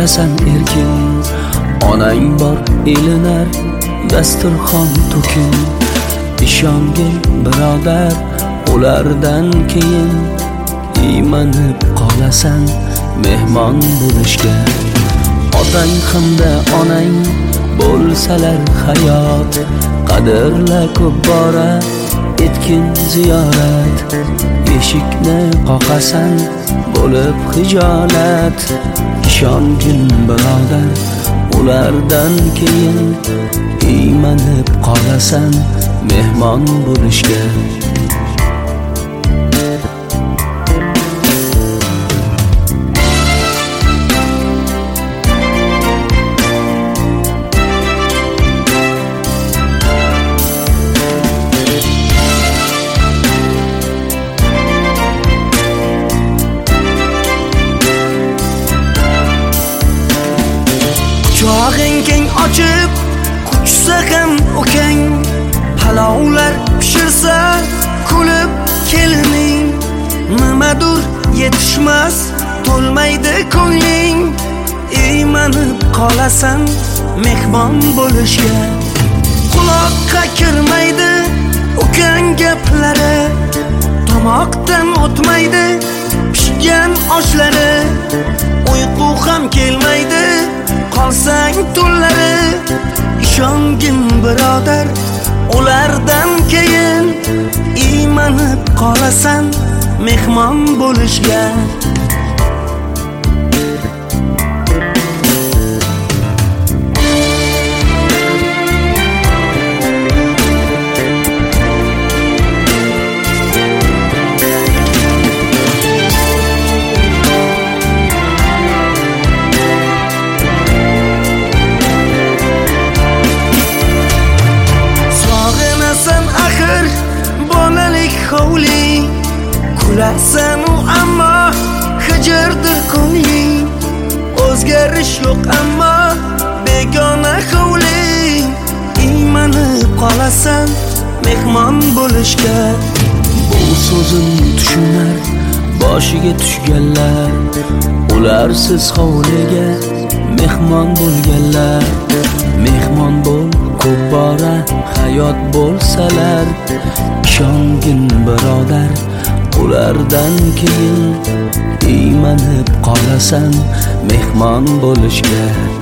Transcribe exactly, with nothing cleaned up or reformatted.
yasharasan erkin. Onang bor elinar dasturxon to'kin. Ishongin birodar, ulardan keyin iymanib qolasan mehmon bo'lishga. Otang hamda onang bo'lsalar hayot, qadrla ko'p bora etkin ziyorat. Eshikni qoqasan bo'lib hijolat. Ishongin birodar, ulardan keyin iymanib qolasan mehmon bo'lishga. Quchog'ing keng ochib quchsa ham ukang, palovlar pishirsa kulib kelining. Nimadur yetishmas to'lmaydi ko'ngling, iymanib qolasan mehmon bo'lishga. Quloqqa kirmaydi ukang gaplari, tomoqdan o'tmaydi pishgan oshlari. Uyqu ham kelmaydi qolsang tunlari. Ishongin birodar, ulardan keyin iymanib qolasan mehmon bo'lishga. Bolalik hovli kulasan u ammo hijrdir ko'ngling. O'zgarish yo'q ammo begona hovli, iymanib qolasan mehmon bo'lishga. Bu so'zim tushunar boshiga tushganlar, ularsiz hovliga mehmon bo'lganlar. Mehmon bo'l ko'p bora hayot bo'lsalar. Ishongin birodar, ulardan keyin iymanib qolasan mehmon bo'lishga.